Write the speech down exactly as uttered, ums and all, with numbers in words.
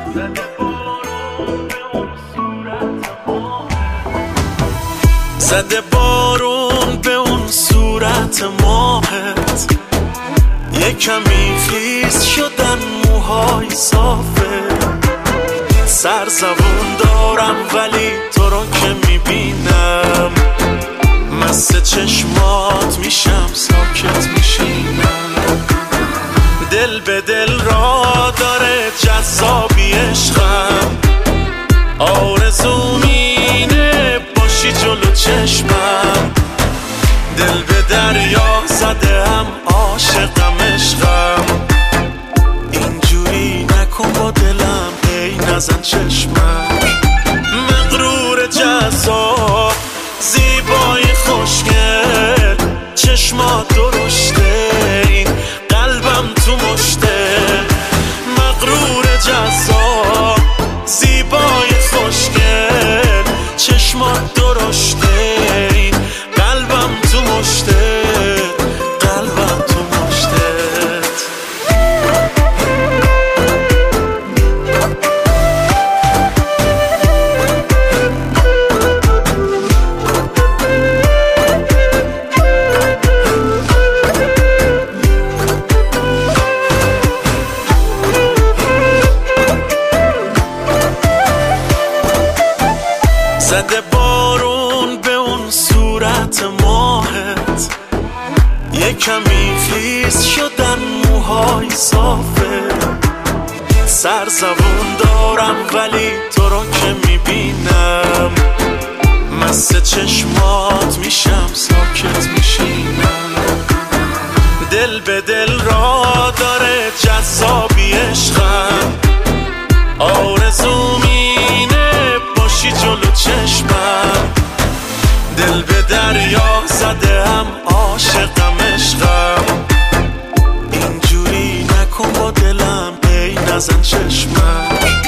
زده بارون به اون صورت ماهت، یه کمی خیس شدن موهای صافه. سرزبون دارم ولی تو رو که میبینم مست چشمات میشم، ساکت میشینم. دل به دل را داره جذابی عشقم، آرزوم اینه باشی جلو چشمم. دل به دریا زده هم عاشقم عشقم، اینجوری نکن با دلم ای نزن چشمم. مغرور جذاب زیبای خوشگل، چشمات درشته این قلبم تو مشته. مغرور جذاب زیبای خوشگل، چشمات درشته این قلبم تو مشته. قلبم تو مشتت. زده بارون به اون صورت ماهت، یه کمی خیس شدن موهای صافه. سرزبون دارم ولی تو رو که میبینم مست چشمات میشم، ساکت میشینم. دل به دل را داره جذابی عشقم، آرزوم اینه باشی جلو چشمم. دل به دریا زده هم عاشقم عشقم، اینجوری نکن با دلم ای نزن چشمم.